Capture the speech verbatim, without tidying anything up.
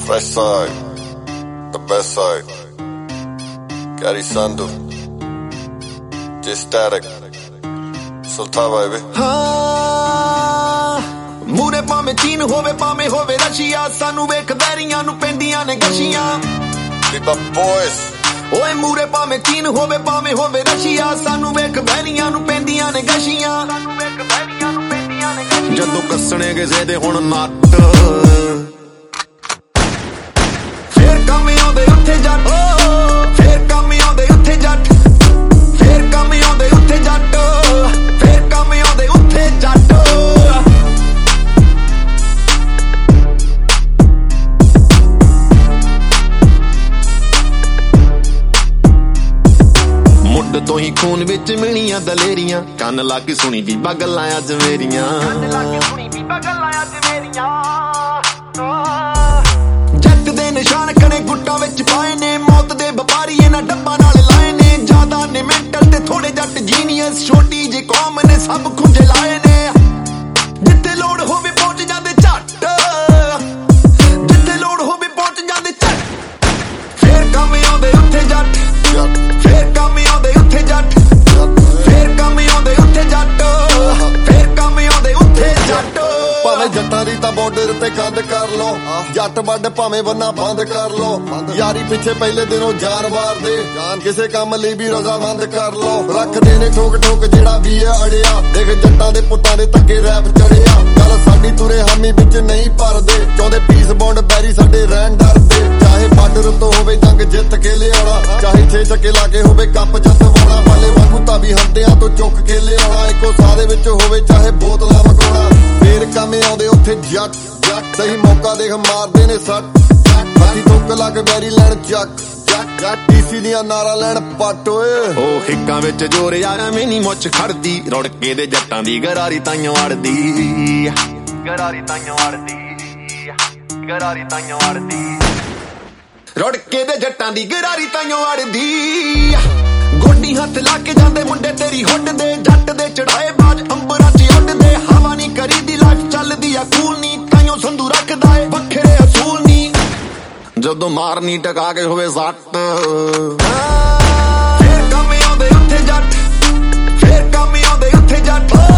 Fresh side, the best side. Gary Sandu, J-Static, Sultan baby. हाँ मूरे भावें चीन होवे भावें होवे रशिया सानू वेख बैरियां नू पेंदियां ने गशियां We my boys. ओए मूरे भावें चीन होवे भावें होवे रशिया सानू वेख बैरियां नू पेंदियां ने गशियां जदों कसने किसे दे हुण नट फेर कम आउंदे उत्थे जट फेर कम आउंदे उत्थे जट फेर कम आउंदे उत्थे जट फेर कम आउंदे उत्थे जट ਮੁੱਢ ਤੋਂ ਹੀ ਖੂਨ ਵਿੱਚ ਮਿਲੀਆਂ ਦਲੇਰੀਆਂ ਕੰਨ ਲਾ ਕੇ ਸੁਣੀ ਬੀਬਾ ਗੱਲਾਂ ਅੱਜ ਮੇਰੀਆਂ ਕੰਨ ਲਾ ਕੇ ਸੁਣੀ ਬੀਬਾ ਗੱਲਾਂ ਅੱਜ ਮੇਰੀਆਂ ਜੱਟ ਦੇ ਨਿਸ਼ਾਨ ਕਣੇ ਗੁੱਟਾਂ ਵਿੱਚ ਪਾਏ ਨੇ ਮੌਤ ਦੇ ਵਪਾਰੀ ਇਹਨਾਂ ਡੱਬਾਂ ਨਾਲ ਲਾਏ ਨੇ ਜ਼ਿਆਦਾ ਨੇ ਮੈਂਟਲ ਤੇ ਥੋੜੇ ਜੱਟ ਜੀਨੀਅਸ ਛੋਟੀ ਜਿਹੀ ਕੌਮ ਨੇ ਸਭ ਖੁੰਝੇ ਲਾਏ ਨੇ ਜਿੱਥੇ ਲੋੜ ਹੋਵੇ ਪਹੁੰਚ ਜਾਂਦੇ ਝੱਟ ਜਿੱਥੇ ਲੋੜ ਹੋਵੇ ਪਹੁੰਚ ਜਾਂਦੇ ਝੱਟ ਫੇਰ ਕੰਮ ਆਉਂਦੇ ਉੱਥੇ ਜੱਟ ਫੇਰ ਕੰਮ ਆਉਂਦੇ ਉੱਥੇ ਜੱਟ ਫੇਰ ਕੰਮ ਆਉਂਦੇ ਉੱਥੇ ਜੱਟ ਫੇਰ ਕੰਮ ਆਉਂਦੇ ਉੱਥੇ ਜੱਟ ਭਾਵੇਂ ਜੱਟਾਂ ਦੀ ਤਾਂ ਬਾਰਡਰ ਤੇ ਕੰਧ ਕਰ ਲੋ ਜੱਟ ਵੱਡ ਭਾਵੇਂ ਬੰਨਾ ਬੰਦ ਕਰ ਲੋ ਯਾਰੀ ਪਿੱਛੇ ਪਹਿਲੇ ਦਿਨੋਂ ਜਾਨ ਵਾਰਦੇ ਕਿਸੇ ਕੰਮ ਲਈ ਵੀ ਰਜ਼ਾਮੰਦ ਕਰ ਲੋ ਰੱਖਦੇ ਨੇ ਠੋਕ ਠੋਕ ਜਿਹੜਾ ਵੀ ਹੈ ਅੜਿਆ ਦੇਖ ਜੱਟਾਂ ਦੇ ਪੁੱਤਾਂ ਦੇ ਤੱਕੇ ਰੈਪ ਚੜਿਆ ਗੱਲ ਸਾਡੀ ਤੁਰੇ ਹਾਮੀ ਵਿੱਚ ਨਹੀਂ ਭਰਦੇ ਚਾਹੁੰਦੇ ਪੀਸ ਬੌਂਡ ਬੈਰੀ ਸਾਡੇ ਰਹਿਣ ਡਰਦੇ ਚਾਹੇ ਬਾਰਡਰ ਤੋਂ ਹੋਵੇ ਜੰਗ ਜਿੱਤ ਕੇ ਲਿਆਉਣਾ ਚਾਹੇ ਛੇ ਚੱਕੇ ਲਾ ਕੇ ਹੋਵੇ ਕੱਪ ਜੱਤਵਾਉਣਾ ਵਾਲੇ ਵਾਂਗੂ ਤਾਂ ਵੀ ਹੰਦਿਆਂ ਤੋਂ ਚੁੱਕ ਕੇ ਲਿਆਉਣਾ ਇੱਕੋ ਸਾਹ ਦੇ ਵਿੱਚ ਹੋਵੇ ਚਾਹੇ ਬੋਤਲਾਂ ਮਕਾਉਣਾ ਫੇਰ ਕੰਮ ਆਉਂਦੇ ਉੱਥੇ ਜੱਟ ਜੱਟ ਸਹੀ ਮੌਕਾ ਦੇਖ ਮਾਰਦੇ ਨੇ ਸੱਟ ਬਾਕੀ ਠੋਕ ਲਾ ਕੇ ਬੈਰੀ ਲੈਣ ਚੱਕ ਜੱਟ ਜੱਟ ਡੀਸੀ ਦੀਆਂ ਨਾਰਾ ਲੈਣ ਪੱਟ ਓਏ ਉਹ ਹਿੱਕਾਂ ਵਿੱਚ ਜੋਰ ਯਾਰਾਂ ਮੈਨੀ ਮੁੱਛ ਖੜਦੀ ਰੁੜਕੇ ਦੇ ਜੱਟਾਂ ਦੀ ਗਰਾਰੀ ਤਾਈਓ ਅੜਦੀ ਗਰਾਰੀ ਤਾਈਓ ਅੜਦੀ ਗਰਾਰੀ ਤਾਈਓ ਅੜਦੀ ਰੁੜਕੇ ਦੇ ਜੱਟਾਂ ਦੀ ਗਰਾਰੀ ਤਾਈਓ ਅੜਦੀ ਗੋਡੀ ਹੱਥ ਲਾ ਕੇ ਜਾਂਦੇ ਮੁੰਡੇ ਤੇਰੀ ਹੁੱਡ ਦੇ ਜੱਟ ਦੇ ਚੜਾਏ ਬਾਜ ਅੰਬਰਾਂ 'ਚ ਉੱਡਦੇ ਹਵਾ ਨਹੀਂ ਕਰੀਦੀ ਲਾਈਫ ਚੱਲਦੀ ਆ ਕੂਲ ਨਹੀਂ ਤਾਈਓ ਸੰਧੂ ਰੱਖਦਾ ਏ ਵੱਖਰੇ ਅਸੂਲ ਨਹੀਂ ਜਦੋਂ ਮਾਰਨੀ ਟਕਾ ਕੇ ਹੋਵੇ ਸੱਟ ਫੇਰ ਕੰਮ ਆਉਂਦੇ ਉੱਥੇ ਜੱਟ ਫੇਰ ਕੰਮ ਆਉਂਦੇ ਉੱਥੇ ਜੱਟ